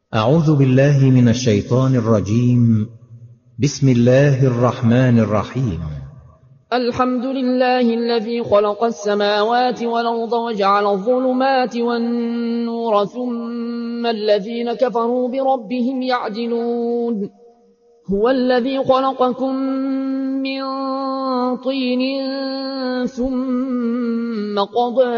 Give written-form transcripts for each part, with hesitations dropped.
أعوذ بالله من الشيطان الرجيم. بسم الله الرحمن الرحيم. الحمد لله الذي خلق السماوات والأرض وجعل الظلمات والنور ثم الذين كفروا بربهم يعدلون. هو الذي خلقكم من طين ثم قضى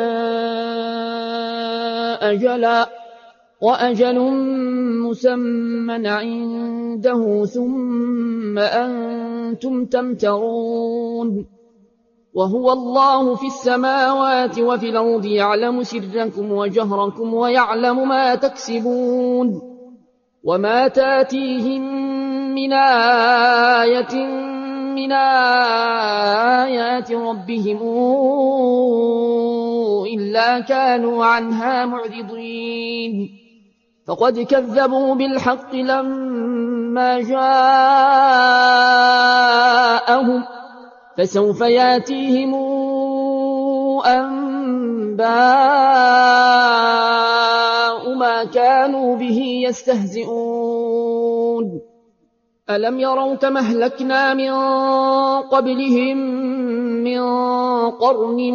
أجلا وأجل مسمى عنده ثم أنتم تمترون. وهو الله في السماوات وفي الأرض يعلم سركم وجهركم ويعلم ما تكسبون. وما تاتيهم من آية من آيات ربهم إلا كانوا عنها معرضين. فقد كذبوا بالحق لما جاءهم فسوف ياتيهم أنباء ما كانوا به يستهزئون. ألم يروا كما أهلكنا من قبلهم من قرن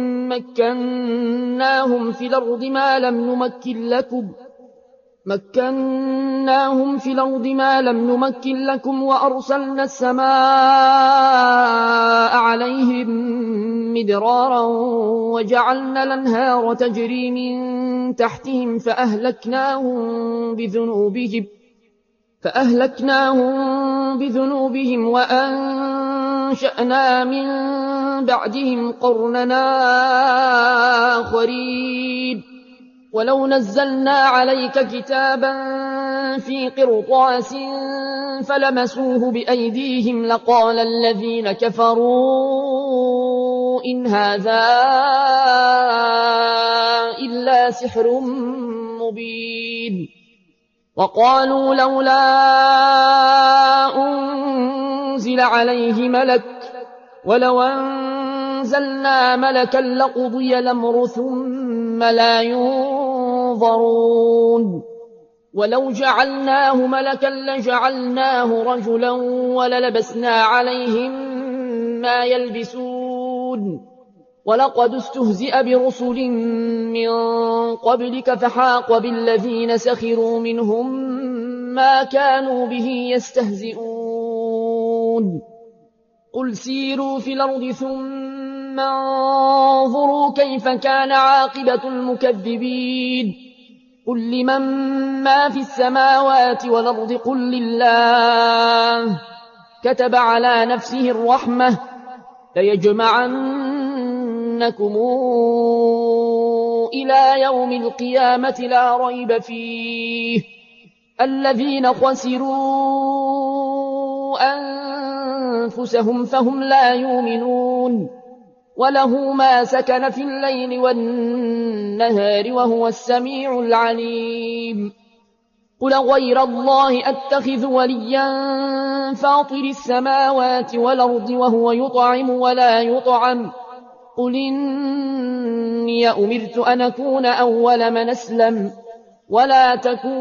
مكناهم في الأرض ما لم نمكن لكم وأرسلنا السماء عليهم مدرارا وجعلنا الأنهار تجري من تحتهم فأهلكناهم بذنوبهم وأنشأنا من بعدهم قرننا آخرين. ولو نزلنا عليك كتابا في قرطاس فلمسوه بأيديهم لقال الذين كفروا إن هذا إلا سحر مبين. وقالوا لولا أنزل عليه ملك ولو أنزلنا ملكا لقضي الأمر ثم لا ينظرون. ولو جعلناه ملكا لجعلناه رجلا وللبسنا عليهم ما يلبسون. ولقد استهزئ برسل من قبلك فحاق بالذين سخروا منهم ما كانوا به يستهزئون. قل سيروا في الأرض ثم انظروا كيف كان عاقبة المكذبين. قل لمن ما في السماوات والأرض قل لله كتب على نفسه الرحمة ليجمعنكم إلى يوم القيامة لا ريب فيه الذين خسروا أنفسهم فهم لا يؤمنون. وله ما سكن في الليل والنهار وهو السميع العليم. قل غير الله أتخذ وليا فاطر السماوات والأرض وهو يطعم ولا يطعم. قل إني أمرت أن أكون أول من أسلم ولا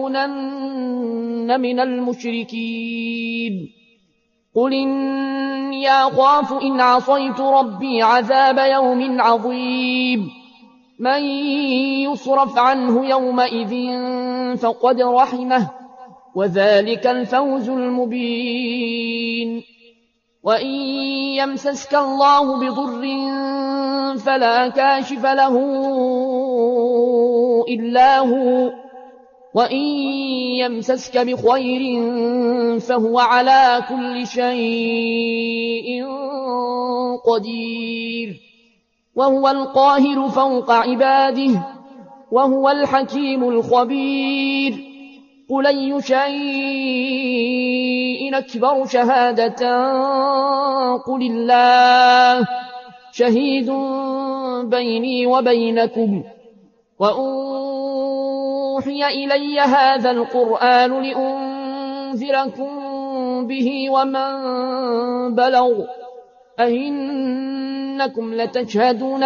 تكونن من المشركين. قل إني أخاف إن عصيت ربي عذاب يوم عظيم. من يصرف عنه يومئذ فقد رحمه وذلك الفوز المبين. وإن يمسسك الله بضر فلا كاشف له إلا هو وإن يمسسك بخير فهو على كل شيء قدير. وهو القاهر فوق عباده وهو الحكيم الخبير. قل أي شيء أكبر شهادة قل الله شهيد بيني وبينكم. وأوحي إلي هذا القرآن لأنذركم به ومن بلغ أئنكم لتشهدون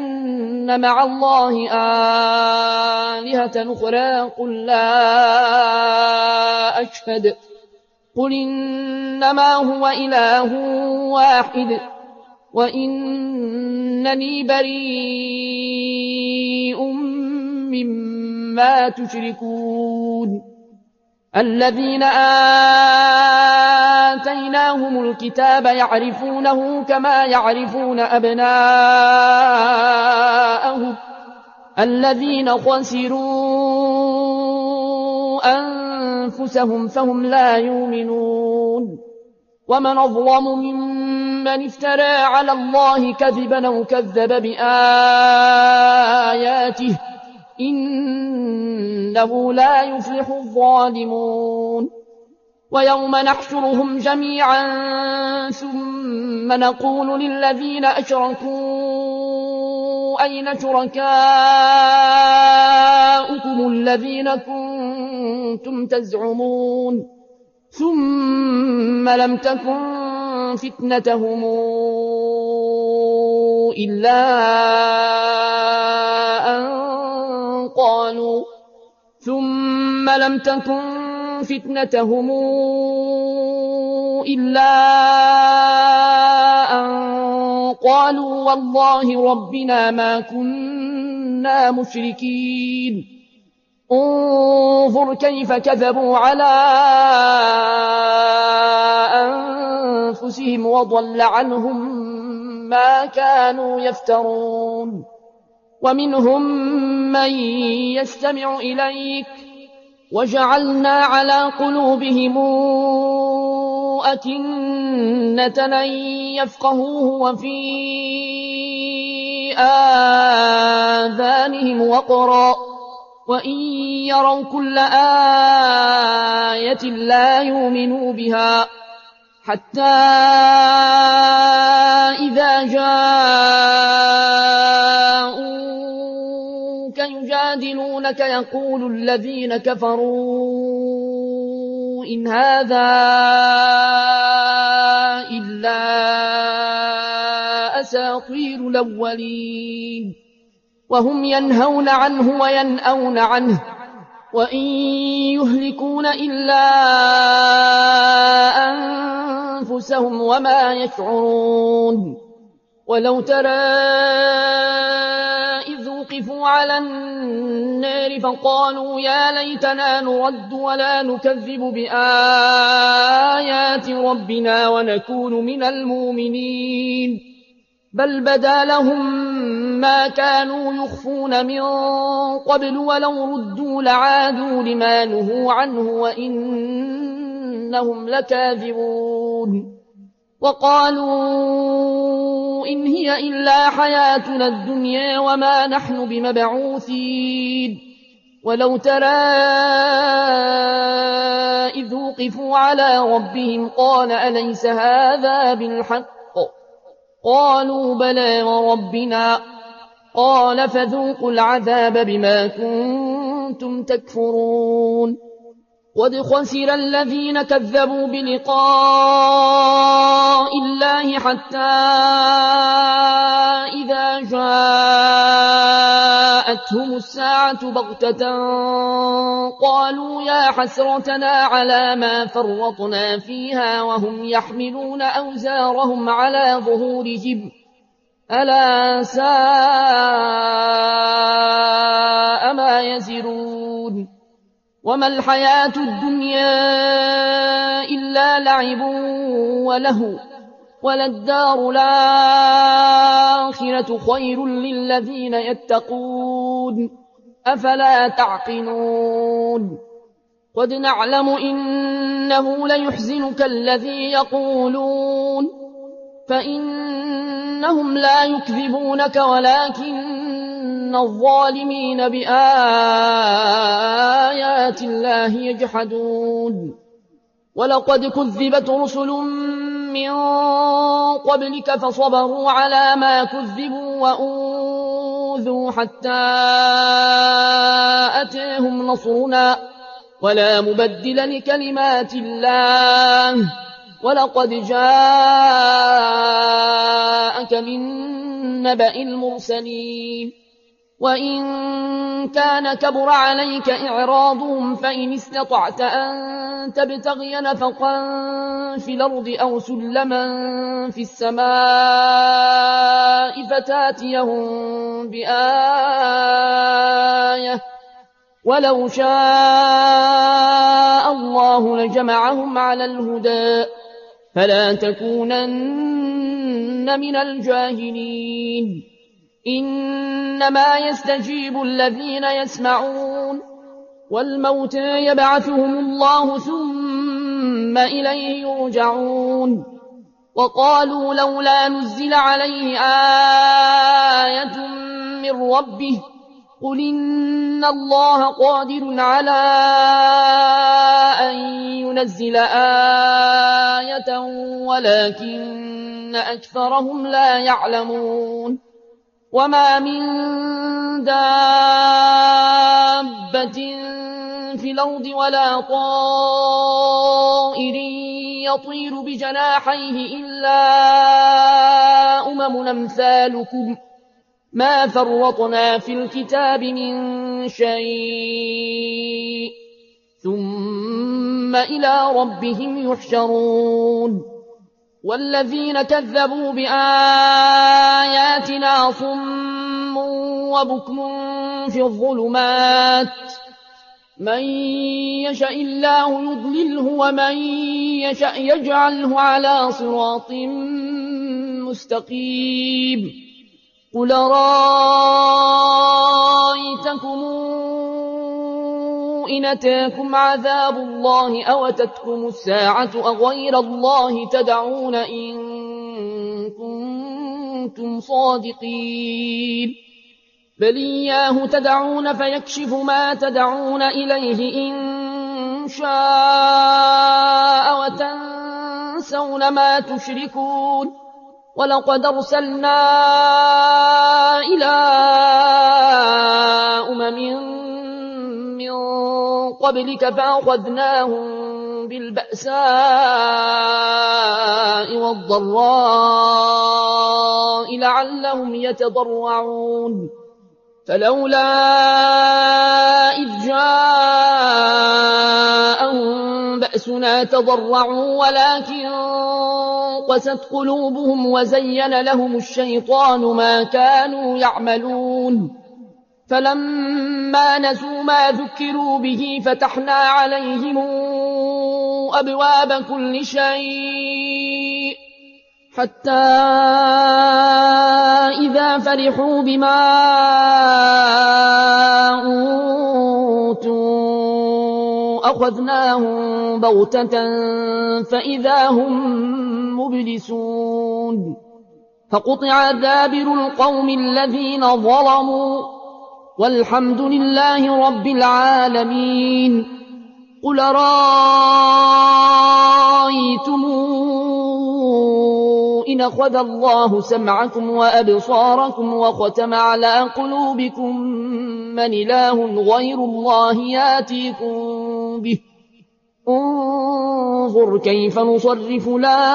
أن مع الله آلهة أخرى قل لا أشهد قل إنما هو إله واحد وإنني بريء مما تشركون الذين آتيناهم الكتاب يعرفونه كما يعرفون أبناءهم الذين خسروا أنفسهم فهم لا يؤمنون ومن أظلم ممن افترى على الله كذبا أو كذب بآياته إنه لا يفلح الظالمون ويوم نحشرهم جميعا ثم نقول للذين أشركوا أين شركاؤكم الذين كنتم تزعمون ثم لم تكن فتنتهم إلا أن قالوا والله ربنا ما كنا مشركين انظر كيف كذبوا على أنفسهم وضل عنهم ما كانوا يفترون ومنهم من يستمع إليك وجعلنا على قلوبهم أكنة أن يفقهوه وفي آذانهم وقرا وإن يروا كل آية لا يؤمنوا بها حتى إذا جاءوك يجادلونك يقول الذين كفروا إن هذا إلا أساطير الأولين وهم ينهون عنه وينأون عنه وإن يهلكون إلا أنفسهم وما يشعرون ولو ترى إذ وقفوا على النار فقالوا يا ليتنا نرد ولا نكذب بآيات ربنا ونكون من المؤمنين بل بدا لهم ما كانوا يخفون من قبل ولو ردوا لعادوا لما نهوا عنه وإنهم لكاذبون وقالوا إن هي إلا حياتنا الدنيا وما نحن بمبعوثين ولو ترى إذ وقفوا على ربهم قال أليس هذا بالحق قالوا بلى وربنا قال فذوقوا العذاب بما كنتم تكفرون قد خسر الذين كذبوا بلقاء الله حتى إذا جاءتهم الساعة بغتة قالوا يا حسرتنا على ما فرطنا فيها وهم يحملون أوزارهم على ظهورهم ألا ساء ما يزرون وما الحياة الدنيا إلا لعب وله وللدار الآخرة خير للذين يتقون أفلا تعقلون قد نعلم إنه ليحزنك الذي يقولون فإنهم لا يكذبونك ولكن الظالمين بآيات الله يجحدون ولقد كذبت رسل من قبلك فصبروا على ما كذبوا وأوذوا حتى أتاهم نصرنا ولا مبدل لكلمات الله ولقد جاءك من نبأ المرسلين وإن كان كبر عليك إعراضهم فإن استطعت أن تبتغي نفقا في الأرض أو سلما في السماء فتاتيهم بآية ولو شاء الله لجمعهم على الهدى فلا تكونن من الجاهلين إنما يستجيب الذين يسمعون والموتى يبعثهم الله ثم إليه يرجعون وقالوا لولا نزل عليه آية من ربه قل إن الله قادر على أن ينزل آية ولكن أكثرهم لا يعلمون وما من دابة في الأرض ولا طائر يطير بجناحيه إلا أمم أمثالكم ما فرطنا في الكتاب من شيء ثم إلى ربهم يحشرون والذين كذبوا بآياتنا صم وبكم في الظلمات من يشاء الله يضلله ومن يشاء يجعله على صراط مستقيم قل رأيتكم إن أتاكم عذاب الله أو أتتكم الساعة أغير الله تدعون إن كنتم صادقين بل إياه تدعون فيكشف ما تدعون إليه إن شاء وتنسون ما تشركون ولقد أرسلنا إلى من قبلك فأخذناهم بالبأساء والضراء لعلهم يتضرعون فلولا إذ جاءهم بأسنا تضرعوا ولكن قست قلوبهم وزين لهم الشيطان ما كانوا يعملون فلما نسوا ما ذكروا به فتحنا عليهم أبواب كل شيء حتى إذا فرحوا بما أوتوا أخذناهم بغتة فإذا هم مبلسون فقطع دابر القوم الذين ظلموا والحمد لله رب العالمين قل رأيتم إن أخذ الله سمعكم وأبصاركم وختم على قلوبكم من إله غير الله ياتيكم به انظر كيف نصرف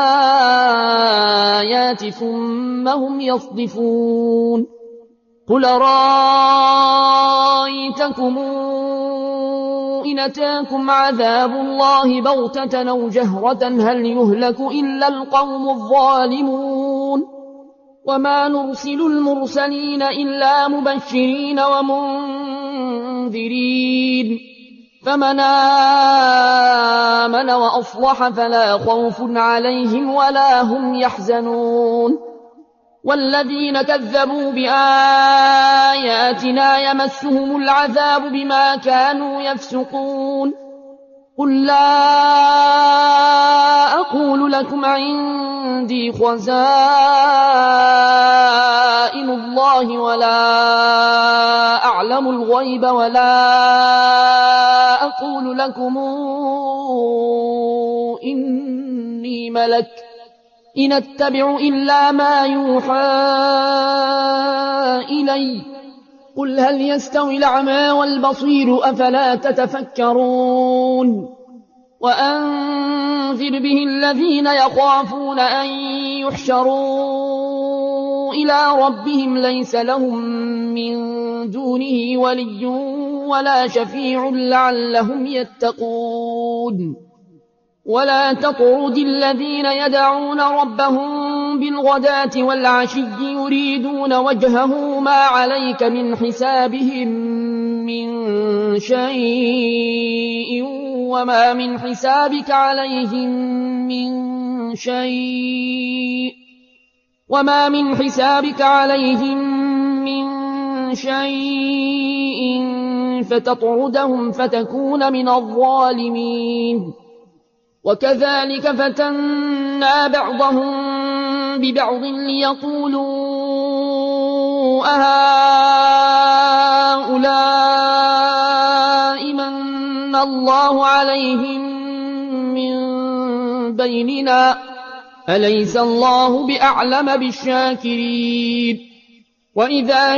الآيات ثم هم يصدفون قل رأيتكم إن أتاكم عذاب الله بغتة أو جهرة هل يهلك إلا القوم الظالمون وما نرسل المرسلين إلا مبشرين ومنذرين فمن آمن وأصلح فلا خوف عليهم ولا هم يحزنون والذين كذبوا بآياتنا يمسهم العذاب بما كانوا يفسقون قل لا أقول لكم عندي خزائن الله ولا أعلم الغيب ولا أقول لكم إني ملك إن أتبع إلا ما يوحى إلي قل هل يستوي الأعمى والبصير أفلا تتفكرون وأنذر به الذين يخافون أن يحشروا إلى ربهم ليس لهم من دونه ولي ولا شفيع لعلهم يتقون ولا تطرد الذين يدعون ربهم بالغداة والعشي يريدون وجهه ما عليك من حسابهم من شيء وما من حسابك عليهم من شيء فتطردهم فتكون من الظالمين وكذلك فتنا بعضهم ببعض ليقولوا أهؤلاء من الله عليهم من بيننا أليس الله بأعلم بالشاكرين وإذا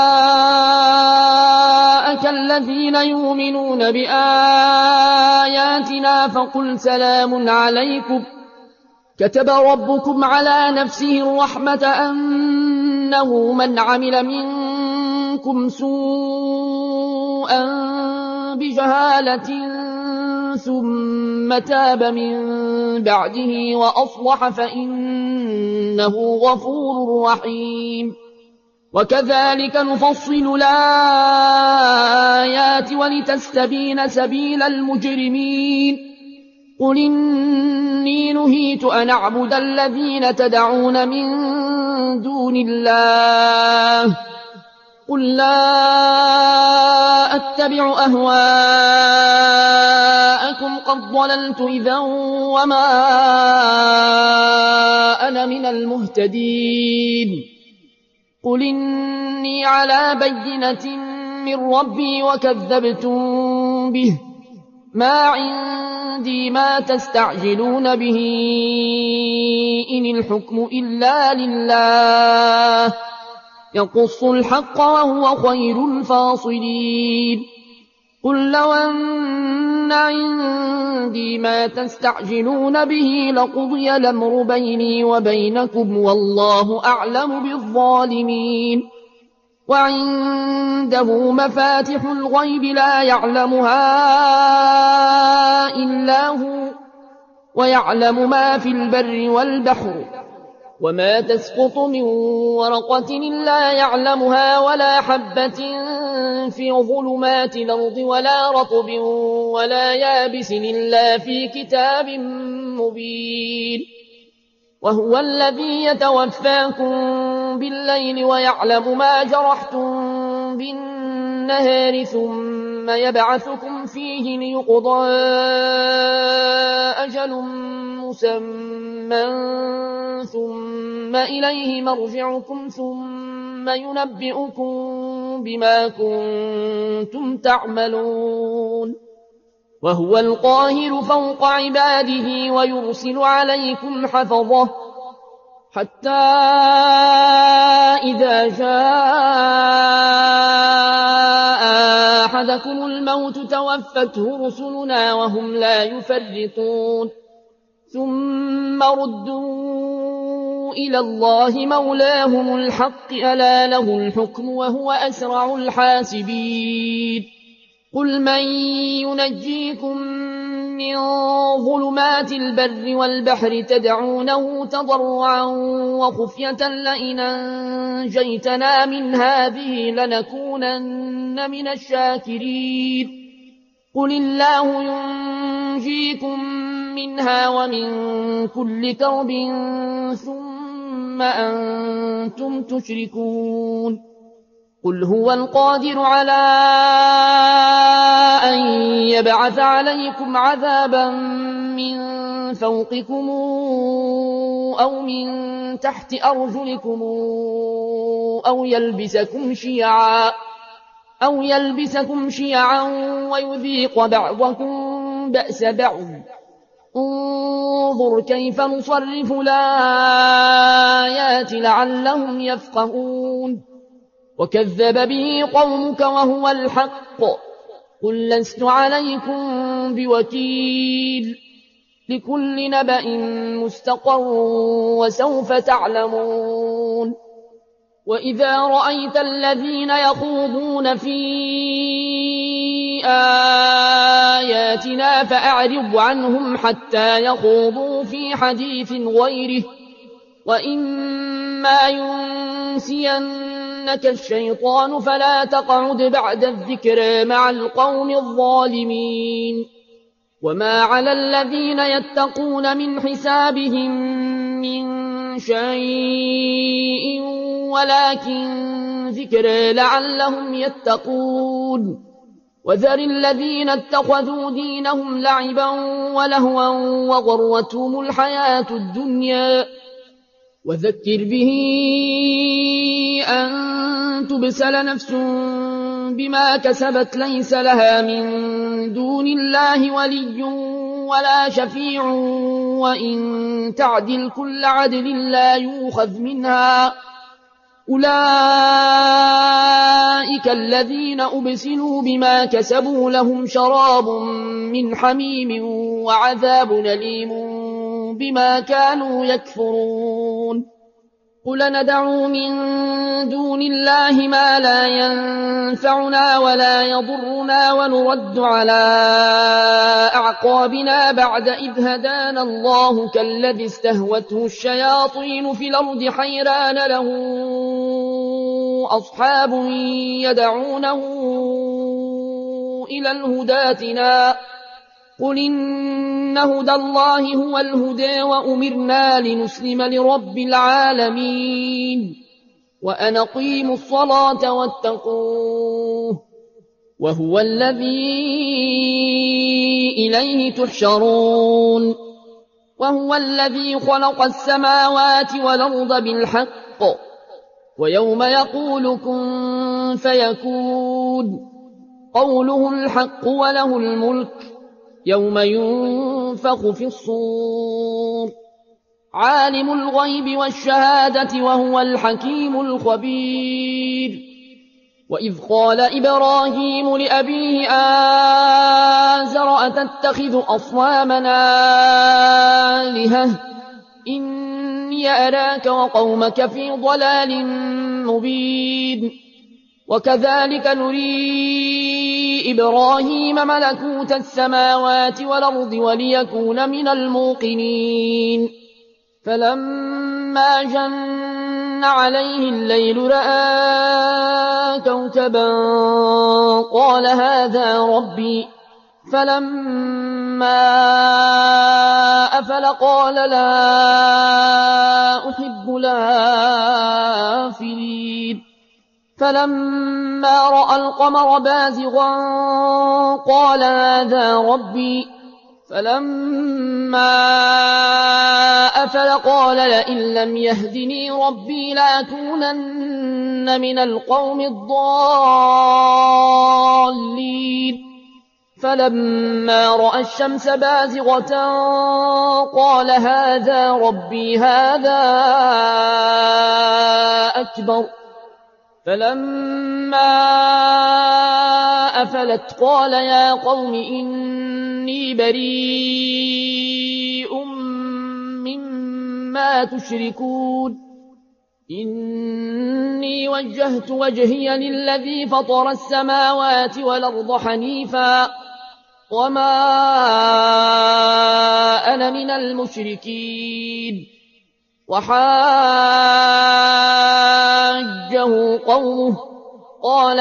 جاءك الذين يؤمنون بآياتنا فقل سلام عليكم كتب ربكم على نفسه الرحمة أنه من عمل منكم سوءا بجهالة ثم تاب من بعده وأصلح فإنه غفور رحيم وكذلك نفصل الآيات ولتستبين سبيل المجرمين قل إني نهيت أن أعبد الذين تدعون من دون الله قل لا أتبع أهواءكم قد ضللت إذا وما أنا من المهتدين قل إني على بينة من ربي وكذبتم به ما عندي ما تستعجلون به إن الحكم إلا لله يقص الحق وهو خير الفاصلين قل لو أن عندي ما تستعجلون به لقضي الأمر بيني وبينكم والله أعلم بالظالمين وعنده مفاتح الغيب لا يعلمها إلا هو ويعلم ما في البر والبحر وما تسقط من ورقة إلا يعلمها ولا حبة في ظلمات الأرض ولا رطب ولا يابس إلا في كتاب مبين وهو الذي يتوفاكم بالليل ويعلم ما جرحتم بالنهار ثم يبعثكم فيه ليقضى أجل مسمى ثم إليه مرجعكم ثم ينبئكم بما كنتم تعملون وهو القاهر فوق عباده ويرسل عليكم حفظه حتى إذا جاء أحدكم الموت توفته رسلنا وهم لا يفرطون ثم ردوا إلى الله مولاهم الحق ألا له الحكم وهو أسرع الحاسبين قل من ينجيكم من ظلمات البر والبحر تدعونه تضرعا وخفية لئن أنجيتنا من هذه لنكونن من الشاكرين قل الله ينجيكم منها ومن كل كرب ثم أنتم تشركون قل هو القادر على أن يبعث عليكم عذابا من فوقكم أو من تحت أرجلكم أو يلبسكم شيعا ويذيق بعضكم بأس بعض انظر كيف نصرف الآيات لعلهم يفقهون وكذب به قومك وهو الحق قل لست عليكم بوكيل لكل نبأ مستقر وسوف تعلمون وإذا رأيت الذين يخوضون في آياتنا فأعرض عنهم حتى يخوضوا في حديث غيره، وإما ينسينك الشيطان فلا تقعد بعد الذكر مع القوم الظالمين. وما على الذين يتقون من حسابهم من شيء ولكن ذكر لعلهم يتقون. وذر الذين اتخذوا دينهم لعبا ولهوا وغرتهم الحياة الدنيا، وذكر به أن تبسل نفس بما كسبت ليس لها من دون الله ولي ولا شفيع، وإن تعدل كل عدل لا يؤخذ منها. أولئك الذين أبسلوا بما كسبوا لهم شراب من حميم وعذاب أليم بما كانوا يكفرون. قل ندعو من دون الله ما لا ينفعنا ولا يضرنا ونرد على أعقابنا بعد إذ هدانا الله كالذي استهوته الشياطين في الأرض حيران له أصحاب يدعونه إلى الهدى ائتنا. قل إن هدى الله هو الهدى وأمرنا لنسلم لرب العالمين وأن أقيموا الصلاة واتقوه وهو الذي إليه تحشرون. وهو الذي خلق السماوات والأرض بالحق ويوم يقول كن فيكون قوله الحق وله الملك يوم ينفخ في الصور عالم الغيب والشهادة وهو الحكيم الخبير. وإذ قال إبراهيم لأبيه آزر أتتخذ أصنامنا آلهة إني أراك وقومك في ضلال مبين. وكذلك نري إبراهيم ملكوت السماوات والأرض وليكون من الموقنين. فلما جن عليه الليل رأى كوكبا قال هذا ربي، فلما أفل قال لا أحب الآفلين. فلما رأى القمر بازغا قال هذا ربي، فلما أفل قال لئن لم يهدني ربي لأكونن من القوم الضالين. فلما رأى الشمس بازغة قال هذا ربي هذا أكبر. فلما أفلت قال يا قوم إني بريء مما تشركون إني وجهت وجهي للذي فطر السماوات والأرض حنيفا وما أنا من المشركين. وحاجه قومه قال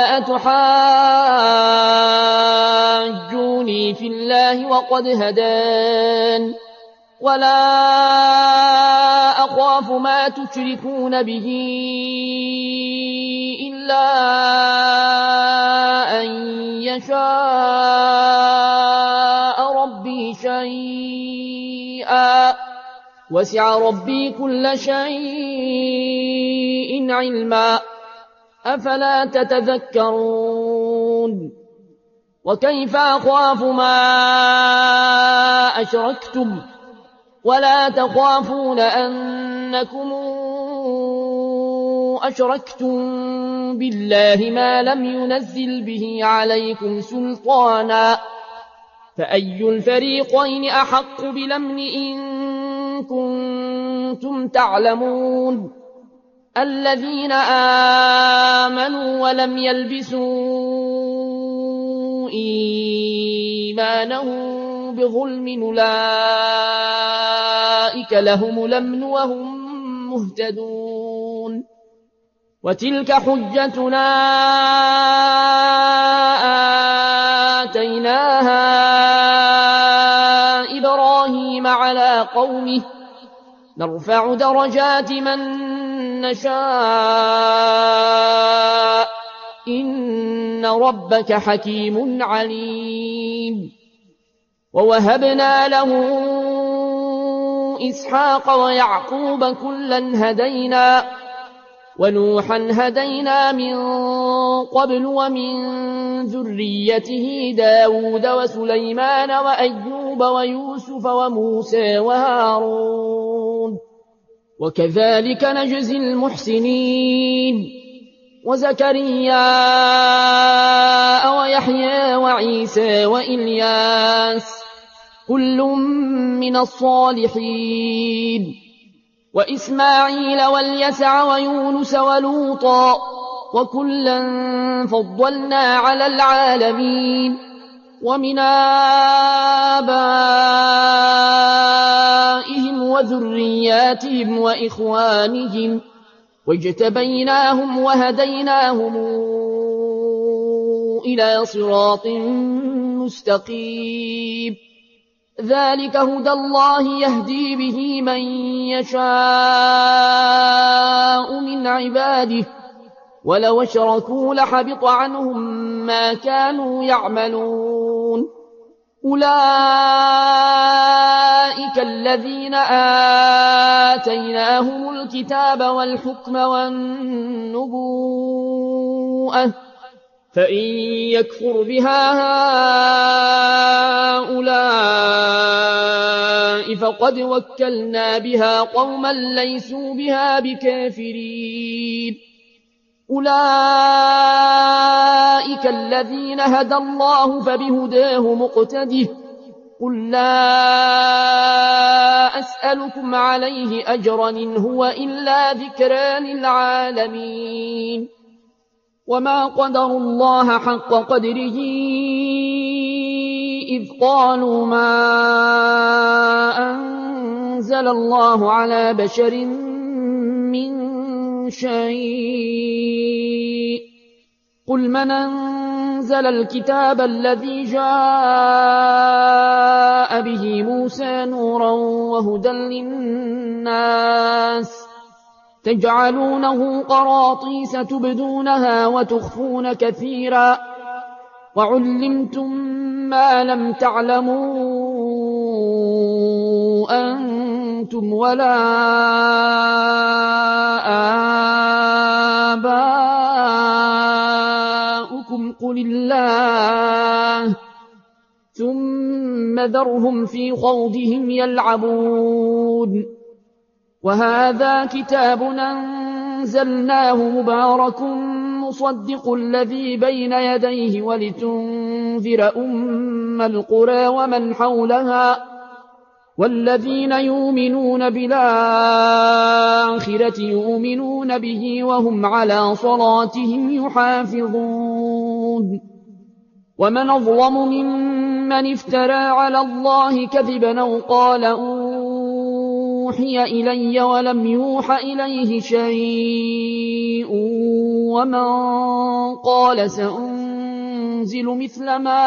أتحاجوني في الله وقد هدان ولا أخاف ما تشركون به إلا أن يشاء ربي شيئا وسع ربي كل شيء علما أفلا تتذكرون. وكيف أخاف ما أشركتم ولا تخافون أنكم أشركتم بالله ما لم ينزل به عليكم سلطانا فأي الفريقين أحق بالأمن إن كنتم تعلمون. الذين آمنوا ولم يلبسوا إيمانهم بظلم أولئك لهم الأمن وهم مهتدون وتلك حجتنا آتيناها إبراهيم على قومه نرفع درجات من نشاء إن ربك حكيم عليم ووهبنا له إسحاق ويعقوب كلا هدينا ونوحا هدينا من قبل ومن ذريته داود وسليمان وأيوب ويوسف وموسى وهارون وكذلك نجزي المحسنين وزكريا ويحيى وعيسى وإلياس كل من الصالحين وإسماعيل واليسع ويونس ولوطا وكلا فضلنا على العالمين ومن آبائهم وذرياتهم وإخوانهم واجتبيناهم وهديناهم إلى صراط مستقيم ذلك هدى الله يهدي به من يشاء من عباده ولو اشركوا لحبط عنهم ما كانوا يعملون أولئك الذين آتيناهم الكتاب والحكم والنبوءة فإن يكفر بها هؤلاء فقد وكلنا بها قوما ليسوا بها بكافرين أولئك الذين هدى الله فبهداه مقتده قل لا أسألكم عليه أجرا إن هو إلا ذكرى للعالمين وما قدروا الله حق قدره إذ قالوا ما أنزل الله على بشر من شيء قل من أنزل الكتاب الذي جاء به موسى نورا وهدى للناس تجعلونه قراطيس تبدونها وتخفون كثيرا وعلمتم ما لم تعلموا أنتم ولا آباؤكم قل الله ثم ذرهم في خوضهم يلعبون وهذا كتاب أنزلناه مبارك مصدق الذي بين يديه ولتنذر أم القرى ومن حولها والذين يؤمنون بالآخرة يؤمنون به وهم على صلاتهم يحافظون ومن أظلم ممن افترى على الله كذبا أو قال أوحي إلي ولم يوح إليه شيء ومن قال سأنزل مثل ما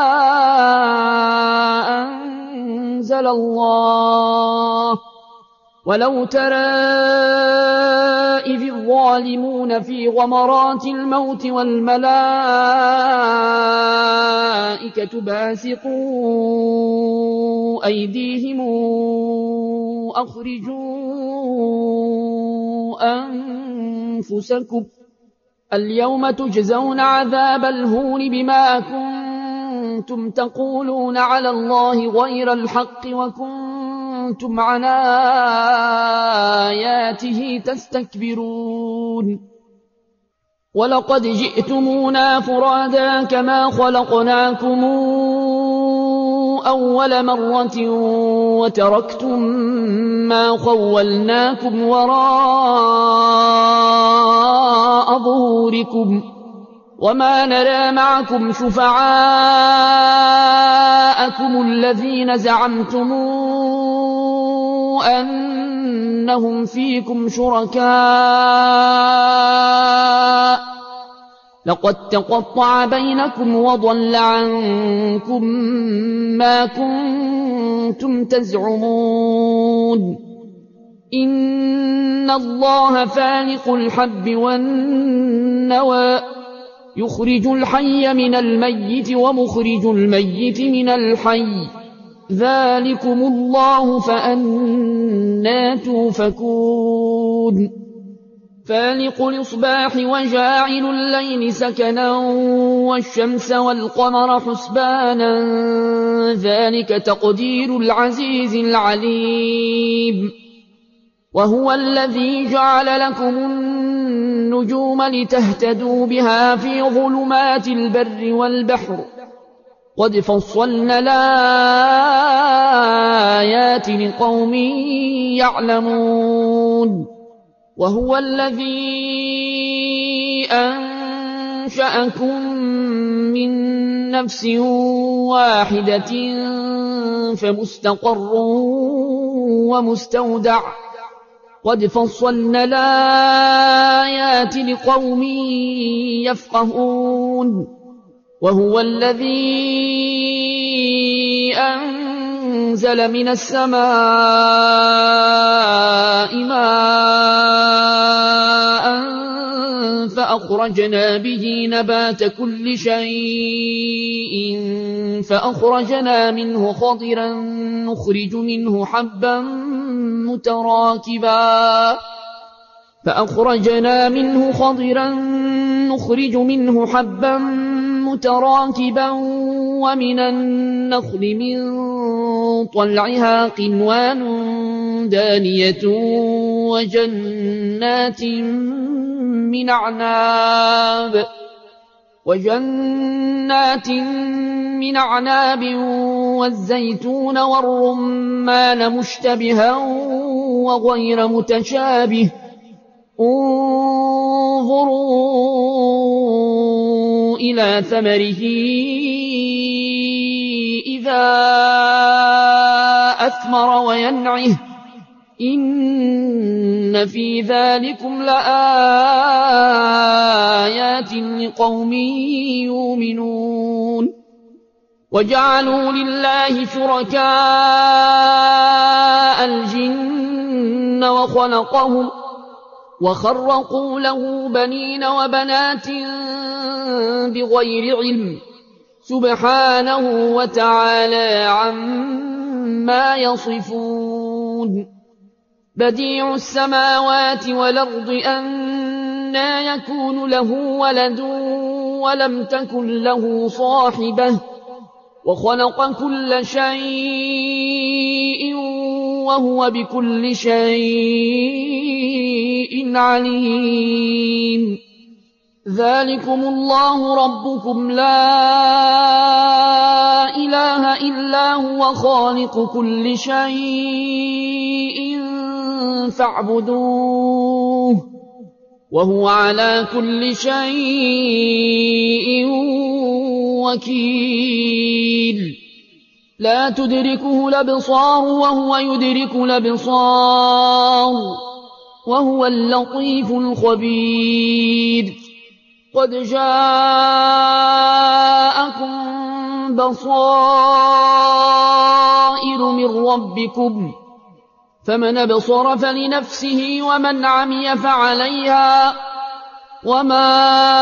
أنزل الله ولو ترى إذ الظالمون في غمرات الموت والملائكة باسطوا أيديهم أخرجوا أنفسكم اليوم تجزون عذاب الهون بما كنتم تقولون على الله غير الحق وكنتم عن آياته تستكبرون ولقد جئتمونا فرادا كما خلقناكم أول مرة وتركتم ما خولناكم وراء ظهوركم وما نرى معكم شفعاءكم الذين زعمتم أنهم فيكم شركاء لقد تقطع بينكم وضل عنكم ما كنتم تزعمون إن الله فالق الحب والنوى يخرج الحي من الميت ومخرج الميت من الحي ذلكم الله فأنى توفكون فالق الإصباح وجاعل الليل سكنا والشمس والقمر حسبانا ذلك تقدير العزيز العليم وهو الذي جعل لكم النجوم لتهتدوا بها في ظلمات البر والبحر قد فصلنا الآيات لقوم يعلمون وهو الذي أنشأكم من نفس واحدة فمستقر ومستودع قد فصلنا الآيات لقوم يفقهون وهو الذي أنزل من السماء ماء فأخرجنا به نبات كل شيء فأخرجنا منه خضرا نخرج منه حبا متراكبا ومن النخل من طلعها قنوان دانية وجنات من أعناب والزيتون والرمان مشتبها وغير متشابه انظروا إلى ثمره إذا أثمر وينعه إن في ذلكم لآيات لقوم يؤمنون وجعلوا لله شركاء الجن وخلقهم وخرقوا له بنين وبنات بغير علم سبحانه وتعالى عما يصفون بديع السماوات والأرض أنى يكون له ولد ولم تكن له صاحبة وخلق كل شيء وهو بكل شيء عليم ذلكم الله ربكم لا إله إلا هو خالق كل شيء فاعبدوه وهو على كل شيء وكيل لا تدركه الأبصار وهو يدرك الأبصار وهو اللطيف الخبير قد جاءكم بصائر من ربكم فمن أبصر فلنفسه ومن عمي فعليها وما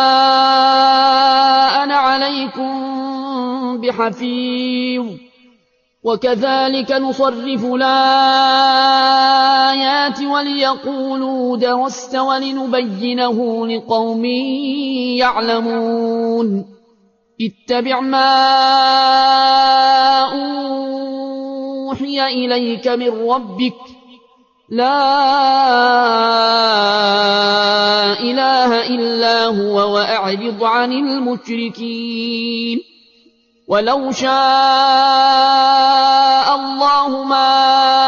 أنا عليكم بحفيظ وكذلك نصرف الآيات وليقولوا درست ولنبينه لقوم يعلمون اتبع ما أوحي إليك من ربك لا إله إلا هو وأعرض عن المشركين ولو شاء الله ما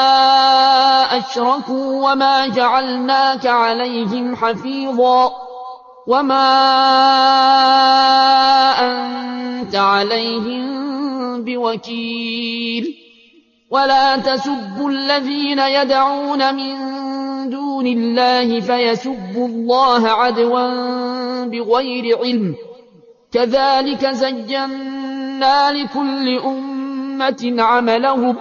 أشركوا وما جعلناك عليهم حفيظا وما أنت عليهم بوكيل ولا تسبوا الذين يدعون من دون الله فيسبوا الله عدوا بغير علم كذلك زينا لكل أمة عملهم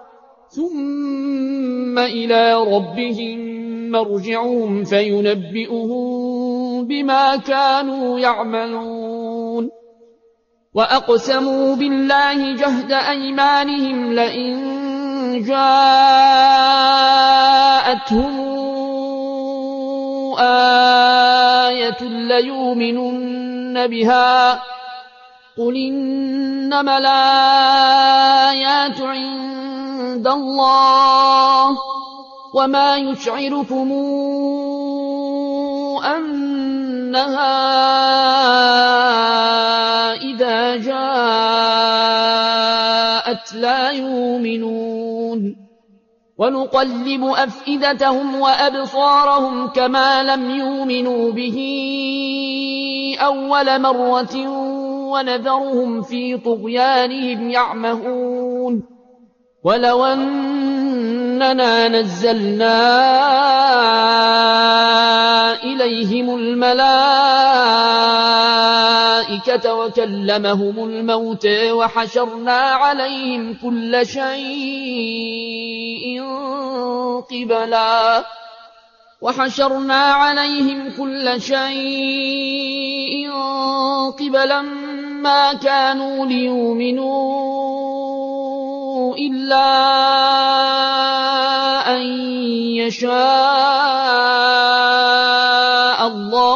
ثم إلى ربهم مرجعهم فينبئهم بما كانوا يعملون وأقسموا بالله جهد أيمانهم لئن جاءتهم آية ليؤمنن بها قل إنما الآيات عند الله وما يشعركم أنها إذا جاءت لا يؤمنون ونقلب أفئدتهم وأبصارهم كما لم يؤمنوا به أول مرة ونذرهم في طغيانهم يعمهون ولو أننا نزلنا إليهم الملائكة وكلمهم الموت وحشرنا عليهم كل شيء قبلا ما كانوا ليؤمنوا إلا أن يشاء الله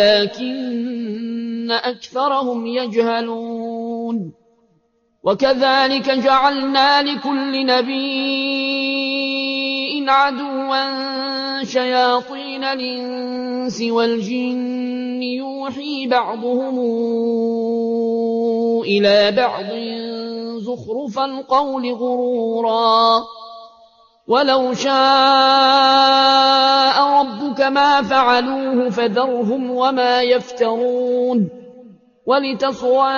ولكن أكثرهم يجهلون وكذلك جعلنا لكل نبي عدوا شياطين الإنس والجن يوحي بعضهم إلى بعض زخرف القول غرورا ولو شاء ربك ما فعلوه فذرهم وما يفترون ولتصغى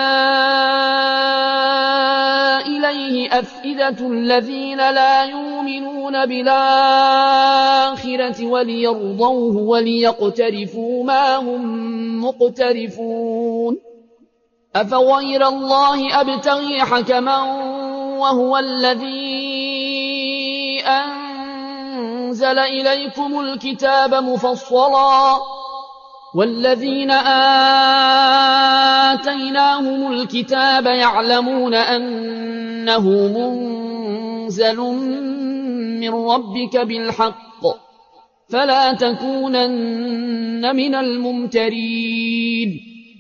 إليه أفئدة الذين لا يؤمنون بالآخرة وليرضوه وليقترفوا ما هم مقترفون أفغير الله أبتغي حكما وهو الذي أنزل إليكم الكتاب مفصلا والذين آتيناهم الكتاب يعلمون أنه منزل من ربك بالحق فلا تكونن من الممترين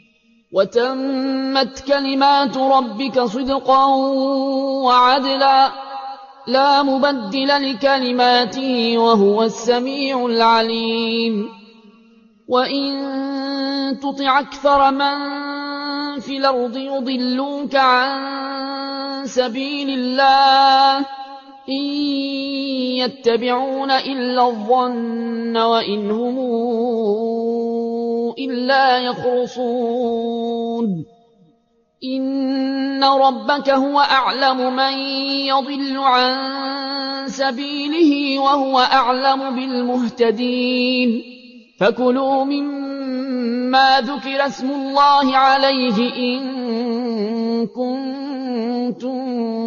وتمت كلمات ربك صدقا وعدلا لا مبدل لكلماته وهو السميع العليم وإن تطع أكثر من في الأرض يضلوك عن سبيل الله إن يتبعون إلا الظن وإن هم إلا يخرصون إن ربك هو أعلم من يضل عن سبيله وهو أعلم بالمهتدين فكلوا مما ذكر اسم الله عليه إن كنتم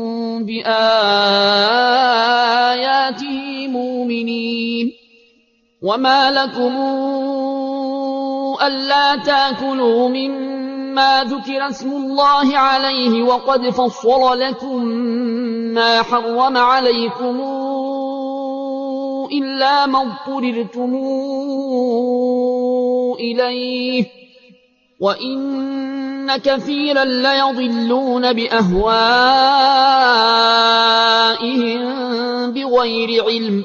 بآياته مؤمنين وما لكم ألا تأكلوا مما ذكر اسم الله عليه وقد فصل لكم ما حرم عليكم إلا ما اضطررتم إليه وإن كثيرا ليضلون بأهوائهم بغير علم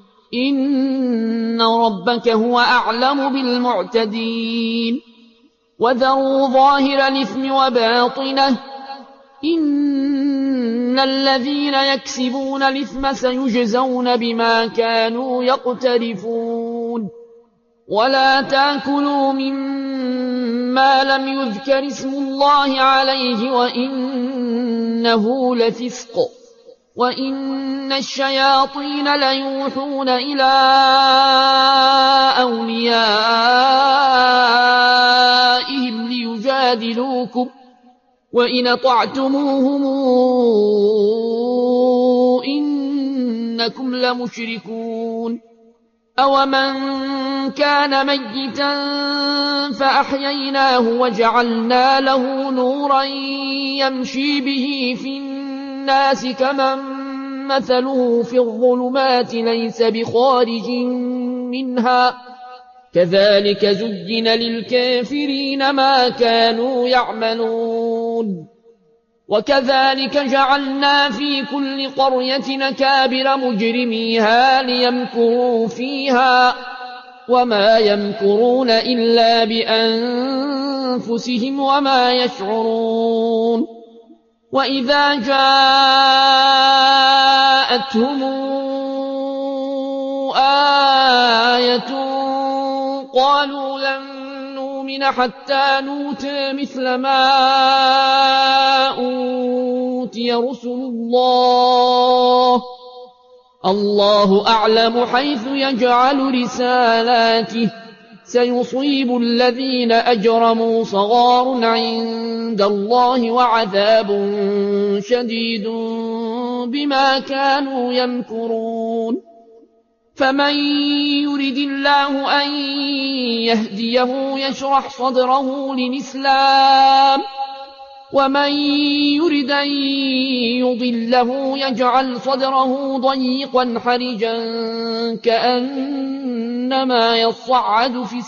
إن ربك هو أعلم بالمعتدين وذروا ظاهر الإثم وباطنه إن الذين يكسبون الإثم سيجزون بما كانوا يقترفون ولا تأكلوا مما لم يذكر اسم الله عليه وإنه لفسق وإن الشياطين ليوحون إلى أوليائهم ليجادلوكم وإن أطعتموهم إنكم لمشركون أومن كان ميتا فأحييناه وجعلنا له نورا يمشي به في الناس كمن مثله في الظلمات ليس بخارج منها كذلك زين للكافرين ما كانوا يعملون وكذلك جعلنا في كل قرية أكابر مجرميها ليمكروا فيها وما يمكرون إلا بأنفسهم وما يشعرون وإذا جاءتهم آية قالوا لن نؤمن حتى نؤتى مثل ما أوتي رسل الله الله أعلم حيث يجعل رسالاته سيصيب الذين أجرموا صغار عند الله وعذاب شديد بما كانوا يمكرون فمن يرد الله أن يهديه يشرح صدره للإسلام ومن يرد أن يضله يجعل صدره ضيقا حرجا كأنما يصعد في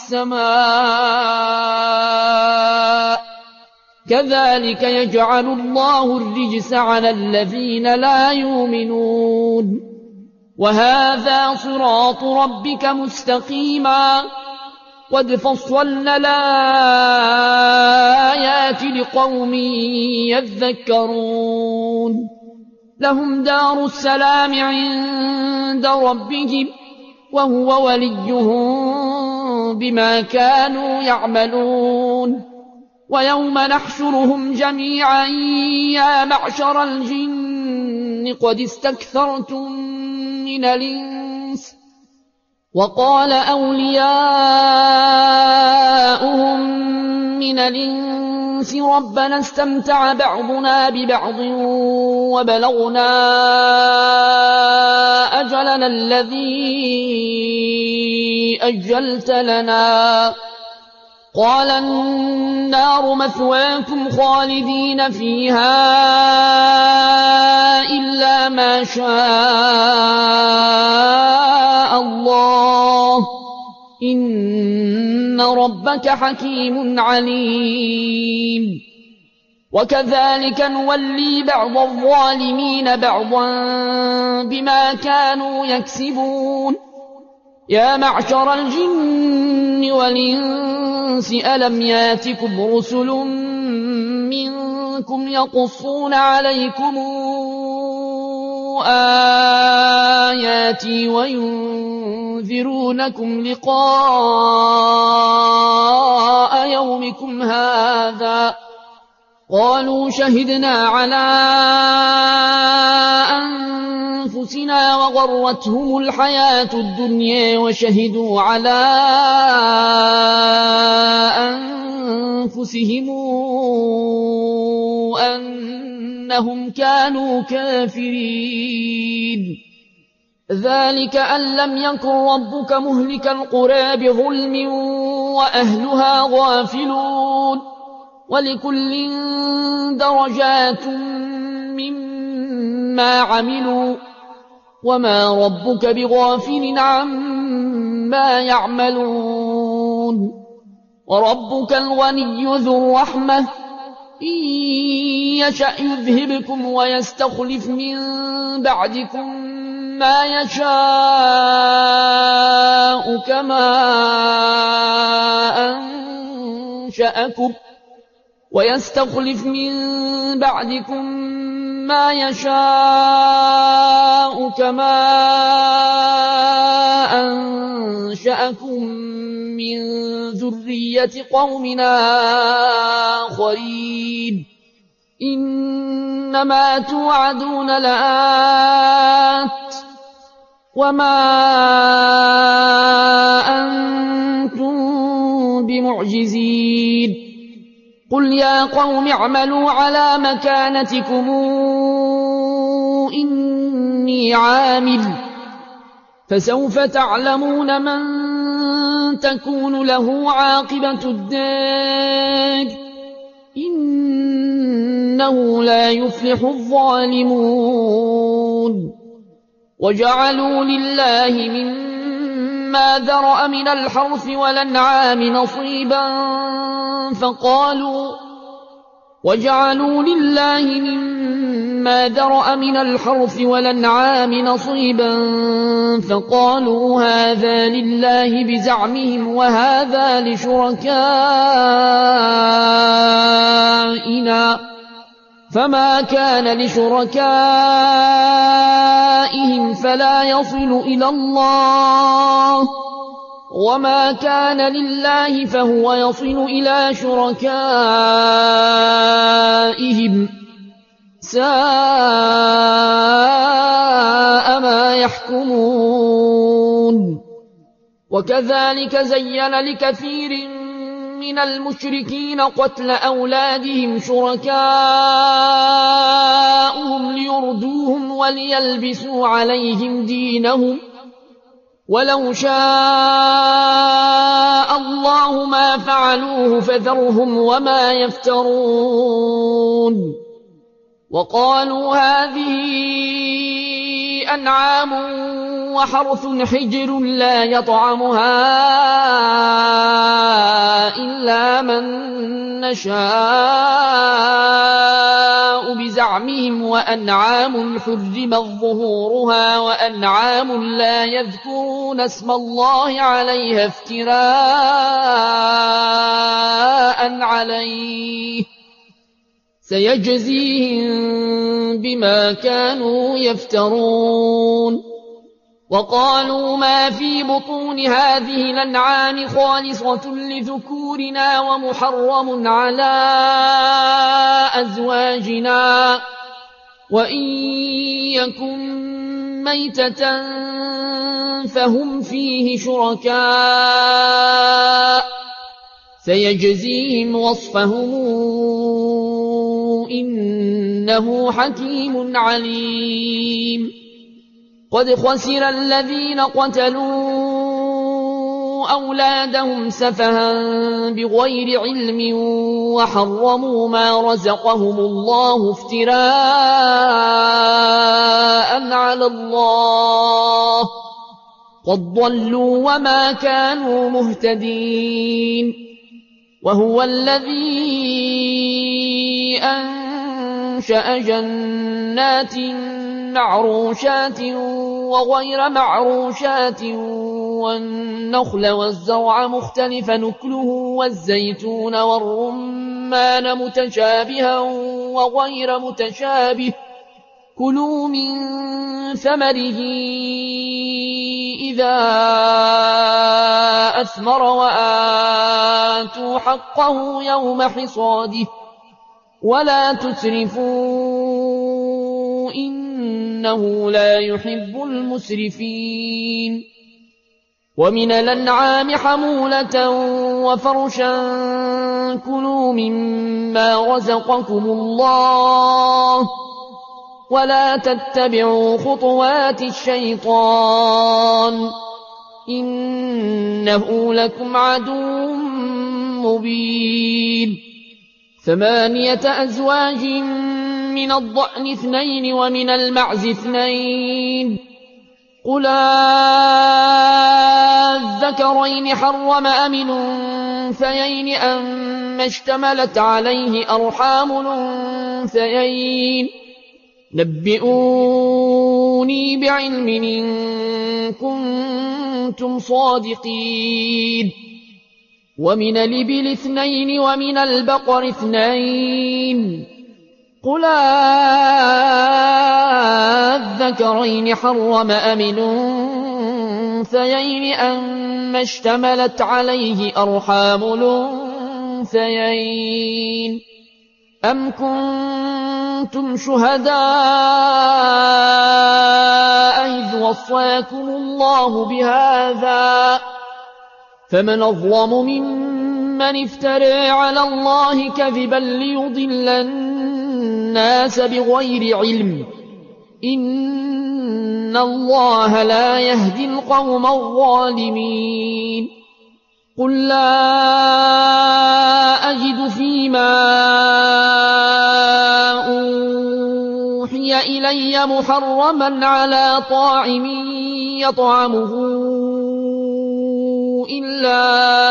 السماء كذلك يجعل الله الرجس على الذين لا يؤمنون وهذا صراط ربك مستقيما قد فصلنا الآيات لقوم يذكرون لهم دار السلام عند ربهم وهو وليهم بما كانوا يعملون ويوم نحشرهم جميعا يا معشر الجن قد استكثرتم من الإنس وقال أولياؤهم من الإنس ربنا استمتع بعضنا ببعض وبلغنا أجلنا الذي أجلت لنا قال النار مثواكم خالدين فيها إلا ما شاء الله إن ربك حكيم عليم وكذلك نولي بعض الظالمين بعضا بما كانوا يكسبون يا معشر الجن والإنس ألم ياتكم رسل منكم يقصون عليكم آياتي وينذرونكم لقاء يومكم هذا قالوا شهدنا على أنفسنا وغرتهم الحياة الدنيا وشهدوا على أنفسهم أنهم كانوا كافرين ذلك أن لم يكن ربك مهلك القرى بظلم وأهلها غافلون ولكل درجات مما عملوا وما ربك بغافل عما يعملون وربك الغني ذو الرحمة إن يشأ يذهبكم ويستخلف من بعدكم ما يشاء كما أنشأكم ويستخلف من بعدكم ما يشاء كما أنشأكم من ذرية قوم آخرين إنما توعدون لآت وما أنتم بمعجزين قل يا قوم اعملوا على مكانتكم إني عامل فسوف تعلمون من تكون له عاقبة الدار إنه لا يفلح الظالمون وجعلوا لله مما ذرأ من الحرث والأنعام نصيبا فقالوا هذا لله بزعمهم وهذا لشركائنا فما كان لشركائهم فلا يصل إلى الله وما كان لله فهو يصل إلى شركائهم ساء ما يحكمون وكذلك زين لكثير من المشركين قتل أولادهم شركاؤهم ليردوهم وليلبسوا عليهم دينهم ولو شاء الله ما فعلوه فذرهم وما يفترون وقالوا هذه أنعام وحرث حجر لا يطعمها إلا من نشاء بزعمهم وأنعام حرمت ظهورها وأنعام لا يذكرون اسم الله عليها افتراء عليه سيجزيهم بما كانوا يفترون وقالوا ما في بطون هذه الأنعام خالصة لذكورنا ومحرم على أزواجنا وإن يكن ميتة فهم فيه شركاء سيجزيهم وصفهم إنه حكيم عليم قد خسر الذين قتلوا أولادهم سفها بغير علم وحرموا ما رزقهم الله افتراء على الله قد ضلوا وما كانوا مهتدين وهو الذي أنشأ جنات معروشات وغير معروشات والنخل والزرع مختلف نكله والزيتون والرمان متشابها وغير متشابه كلوا من ثمره إذا أثمر وآتوا حقه يوم حصاده ولا تسرفوا إنه لا يحب المسرفين ومن الأنعام حمولة وفرشا كلوا مما رزقكم الله ولا تتبعوا خطوات الشيطان إنه لكم عدو مبين 8 أزواج من الضأن 2 ومن المعز 2 قل الذكرين حرم أم الأنثيين أما اشتملت عليه أرحام الأنثيين نبئوني بعلم إن كنتم صادقين ومن الإبل 2 ومن البقر 2 قل أذكرين حرم أم الأنثيين أما اشتملت عليه أرحام الأنثيين أم كنتم شهداء إذ وصاكم الله بهذا فمن أظلم ممن افترى على الله كذبا ليضل الناس بغير علم إن الله لا يهدي القوم الظالمين قل لا أجد فيما أوحي إلي محرما على طاعم يطعمه إلا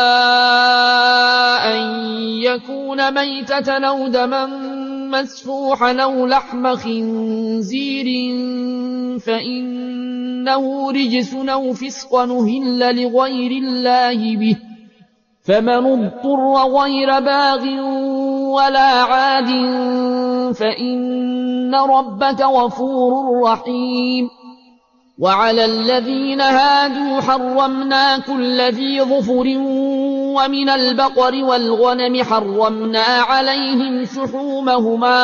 أن يكون ميتة أو دما مسفوحا أو لحم خنزير فإنه رجس أو فسق أهل لغير الله به فمن اضطر غير باغ ولا عاد فإن ربك غفور رحيم وعلى الذين هادوا حرمنا كل ذي ظفر ومن البقر والغنم حرمنا عليهم شحومهما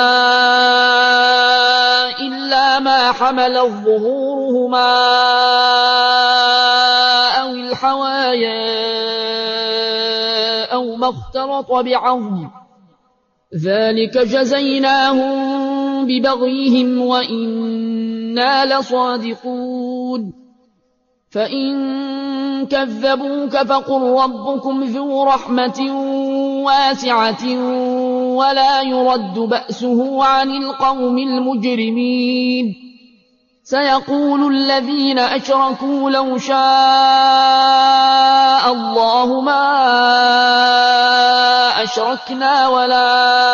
إلا ما حملت ظهورهما أو الحوايا أو ما اختلط بعظم ذلك جزيناهم ببغيهم وإنا لصادقون فإن كذبوك فقل ربكم ذو رحمة واسعة ولا يرد بأسه عن القوم المجرمين سيقول الذين أشركوا لو شاء الله ما أشركنا ولا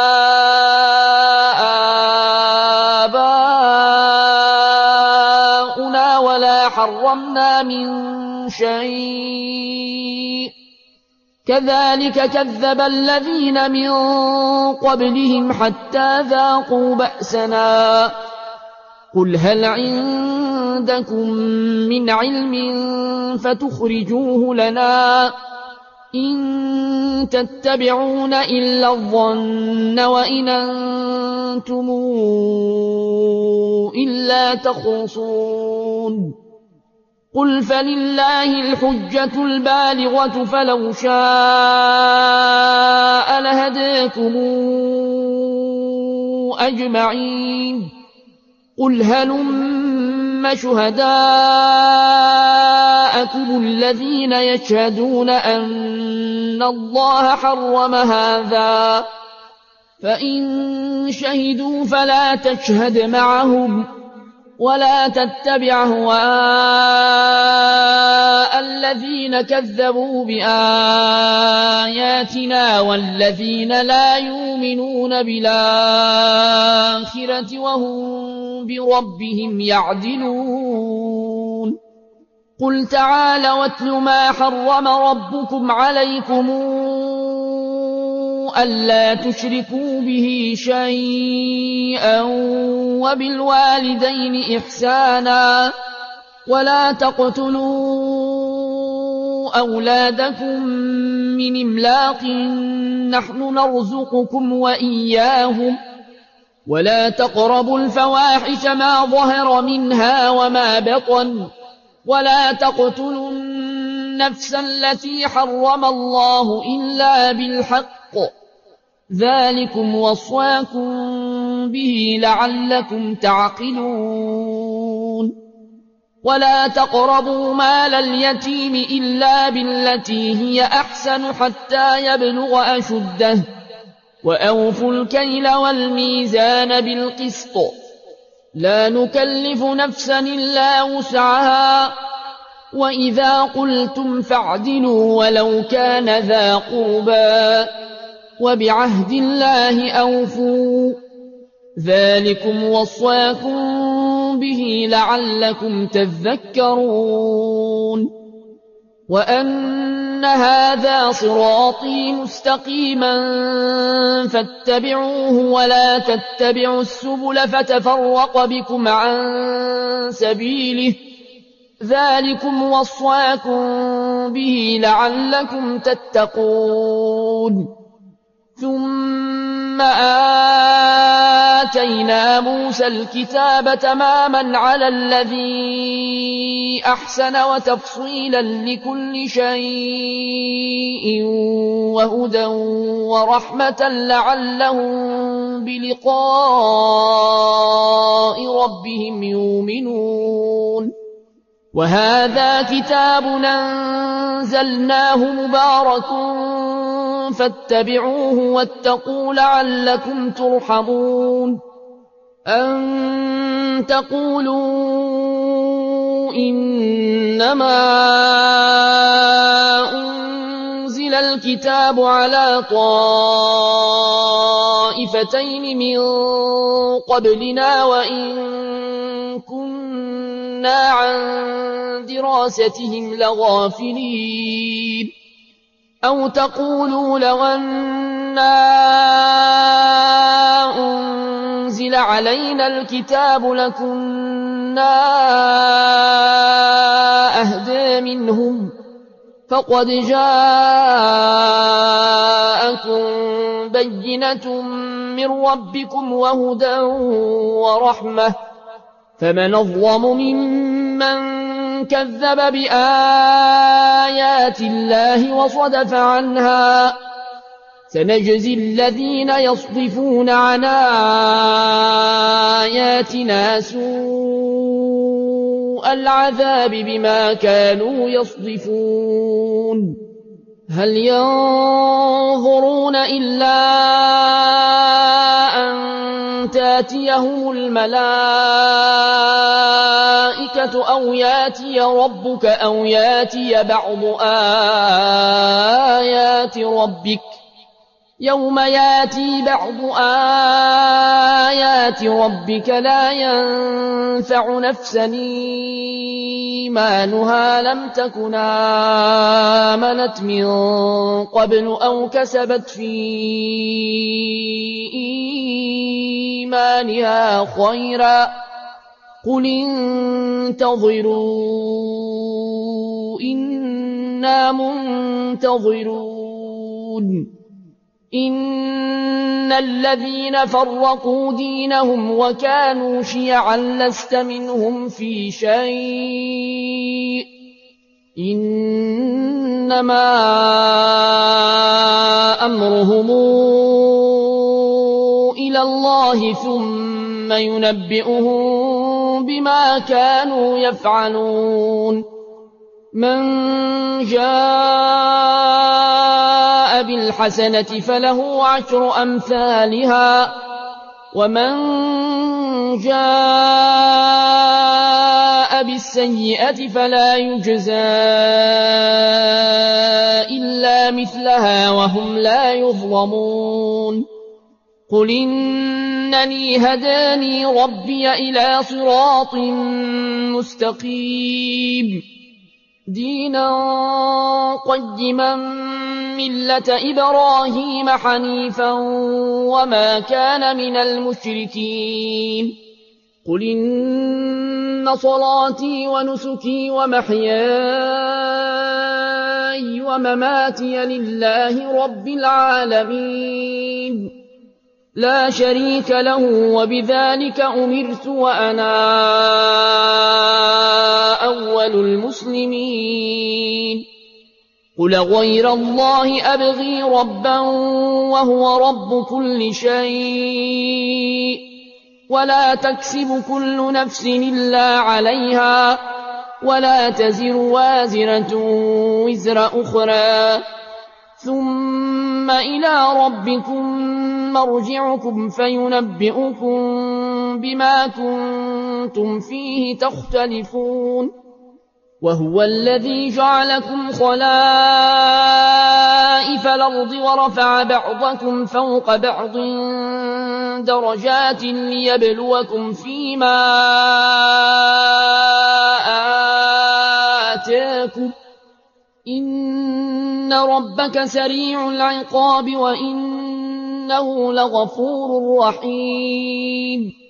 آباؤنا ولا حرمنا من شيء كذلك كذب الذين من قبلهم حتى ذاقوا بأسنا قل هل عندكم من علم فتخرجوه لنا إن تتبعون إلا الظن وإن أنتم إلا تخرصون قل فلله الحجة البالغة فلو شاء لهداكم أجمعين قل هلم شهداءكم الذين يشهدون أن الله حرم هذا فإن شهدوا فلا تشهد معهم ولا تتبع أهواء الذين كذبوا بآياتنا والذين لا يؤمنون بالآخرة وهم بربهم يعدلون قل تعالوا واتل ما حرم ربكم عليكم ألا تشركوا به شيئا وبالوالدين إحسانا ولا تقتلوا أولادكم من إملاق نحن نرزقكم وإياهم ولا تقربوا الفواحش ما ظهر منها وما بطن ولا تقتلوا النفس التي حرم الله إلا بالحق ذلكم وصاكم به لعلكم تعقلون ولا تقربوا مال اليتيم إلا بالتي هي أحسن حتى يبلغ أشده وأوفوا الكيل والميزان بالقسط لا نكلف نفسا إلا وسعها وإذا قلتم فاعدلوا ولو كان ذا قربى وبعهد الله أوفوا ذلكم وصاكم به لعلكم تذكرون وأن هذا صراطي مستقيما فاتبعوه ولا تتبعوا السبل فتفرق بكم عن سبيله ذلكم وصاكم به لعلكم تتقون ثم آتينا موسى الكتاب تماما على الذي أحسن وتفصيلا لكل شيء وهدى ورحمة لعلهم بلقاء ربهم يؤمنون وهذا كتاب أنزلناه مبارك فاتبعوه واتقوا لعلكم ترحمون أن تقولوا إنما أنزل الكتاب على طائفتين من قبلنا وإن كنا عن دراستهم لغافلين أو تقولوا لو أنا أنزل علينا الكتاب لكنا أهدى منهم فقد جاءكم بينة من ربكم وهدى ورحمة فمن أظلم ممن كذب بآيات الله وصدف عنها سنجزي الذين يصدفون عن آياتنا سوء العذاب بما كانوا يصدفون هل ينظرون إلا أن تاتيهم الملائكة أو ياتي ربك أو ياتي بعض آيات ربك يوم ياتي بعض آيات ربك لا ينفع نفسا إيمانها لم تكن آمنت من قبل أو كسبت في إيمانها خيرا قل انتظروا إنا منتظرون إن الذين فرقوا دينهم وكانوا شيعا لست منهم في شيء إنما أمرهم إلى الله ثم ينبئهم بما كانوا يفعلون من جاء بالحسنة فله عشر أمثالها ومن جاء بالسيئة فلا يجزى إلا مثلها وهم لا يظلمون قل إنني هداني ربي إلى صراط مستقيم دينا قيما ملة إبراهيم حنيفا وما كان من المشركين قل إن صلاتي ونسكي ومحياي ومماتي لله رب العالمين لا شريك له وبذلك أمرت وأنا أول المسلمين قل غير الله أبغي ربا وهو رب كل شيء ولا تكسب كل نفس إلا عليها ولا تزر وازرة وزر أخرى ثم إلى ربكم مرجعكم فينبئكم بما كنتم فيه تختلفون وهو الذي جعلكم خلائف الأرض ورفع بعضكم فوق بعض درجات ليبلوكم فيما آتاكم إن ربك سريع العقاب وإنه لغفور رحيم